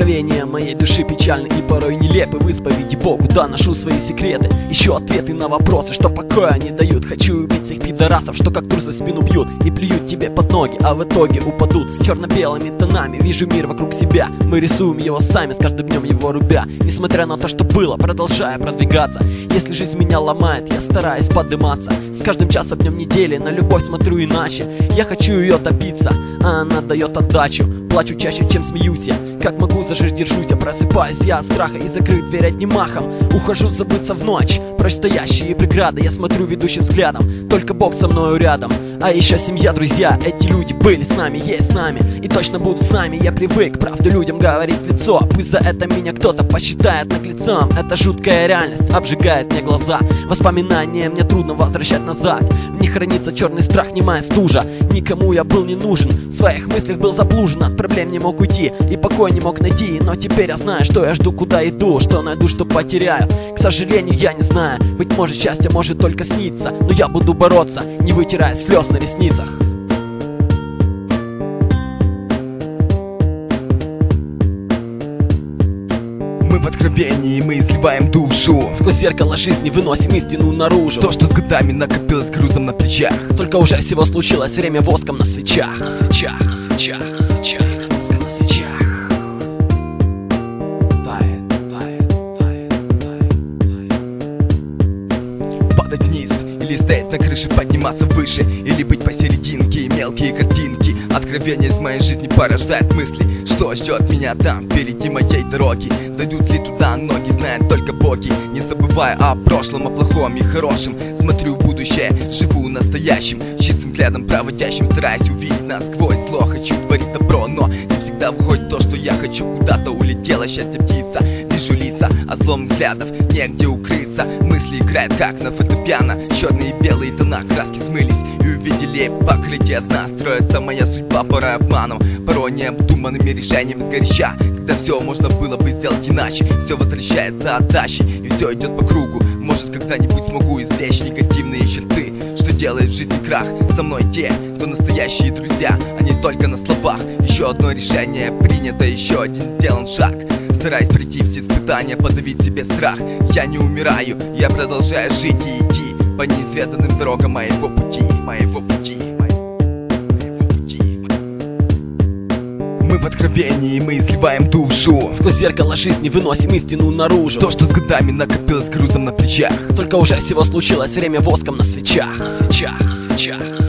Откровения моей души печальны и порой нелепы. В исповеди Богу доношу свои секреты, ищу ответы на вопросы, что покоя не дают. Хочу убить всех пидорасов, что как трус в спину бьют и плюют тебе под ноги, а в итоге упадут черно-белыми тонами. Вижу мир вокруг себя, мы рисуем его сами, с каждым днем его рубя. Несмотря на то, что было, продолжая продвигаться. Если жизнь меня ломает, я стараюсь подниматься. С каждым часом днем недели на любовь смотрю иначе. Я хочу ее добиться, а она дает отдачу. Плачу чаще, чем смеюсь я. Как могу, за жизнь держусь я. Просыпаюсь я от страха и закрыть дверь одним махом. Ухожу забыться в ночь, прочь стоящие преграды. Я смотрю ведущим взглядом, только Бог со мною рядом. А еще семья, друзья, эти люди были с нами, есть с нами и точно будут с нами. Я привык правду людям говорить в лицо, пусть за это меня кто-то посчитает наглецом. Это жуткая реальность обжигает мне глаза. Воспоминания мне трудно возвращать назад. В них хранится черный страх, немая стужа. Никому я был не нужен, в своих мыслях был заблужен. От проблем не мог уйти и покой не мог найти. Но теперь я знаю, что я жду, куда иду, что найду, что потеряю. К сожалению, я не знаю, быть может счастье может только сниться. Но я буду бороться, не вытирая слез на ресницах. Мы в откровении, мы изливаем душу. Сквозь зеркало жизни выносим истину наружу. То, что с годами накопилось грузом на плечах. Только уже всего случилось время воском на свечах. На свечах, на свечах, на свечах, на свечах. Тает, тает, тает, тает, тает. Падать вниз или стоять на крыше, подниматься выше, или быть посерединке и мелкие картинки. Откровение из моей жизни порождает мысли, что ждет меня там, впереди моей дороги. Дойдут ли туда ноги, знают только боги. Не забывая о прошлом, о плохом и хорошем. Смотрю в будущее, живу настоящим, чистым взглядом проводящим, стараюсь увидеть насквозь зло. Хочу творить добро, но не всегда выходит то, что я хочу. Куда-то улетела счастье птица. Вижу лица, от злом взглядов негде укрыться. Мысли играют как на фортепиано. Черные и белые тона краски смылись и увидели покрытие дна. Строится моя судьба порой обманом, порой необдуманными решениями сгоряча. Когда все можно было бы сделать иначе, все возвращается отдачей и все идет по кругу. Может, когда-нибудь смогу извлечь негативные черты, что делает в жизни крах. Со мной те, кто настоящие друзья, а не только на словах. Еще одно решение принято, еще один сделан шаг. Стараюсь пройти все испытания, подавить себе страх. Я не умираю, я продолжаю жить и идти по неизведанным дорогам моего пути, моего пути. Мы в откровении, мы изливаем душу. Сквозь зеркало жизни выносим истину наружу. То, что с годами накопилось грузом на плечах. Только уже всего случилось время воском на свечах. На свечах, на свечах, на свечах.